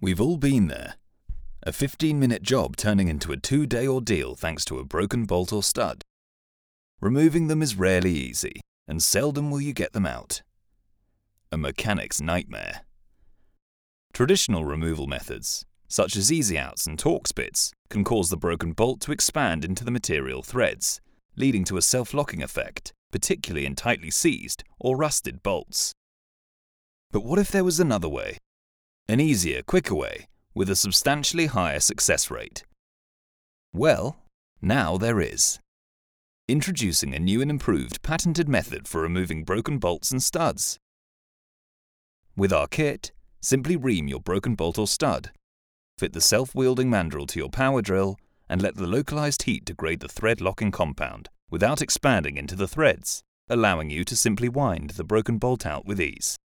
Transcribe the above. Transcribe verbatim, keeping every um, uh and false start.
We've all been there. A fifteen minute job turning into a two day ordeal thanks to a broken bolt or stud. Removing them is rarely easy, and seldom will you get them out. A mechanic's nightmare. Traditional removal methods, such as easy outs and Torx bits, can cause the broken bolt to expand into the material threads, leading to a self-locking effect, particularly in tightly seized or rusted bolts. But what if there was another way? An easier, quicker way, with a substantially higher success rate? Well, now there is. Introducing a new and improved patented method for removing broken bolts and studs. With our kit, simply ream your broken bolt or stud, fit the self-wielding mandrel to your power drill, and let the localized heat degrade the thread locking compound without expanding into the threads, allowing you to simply wind the broken bolt out with ease.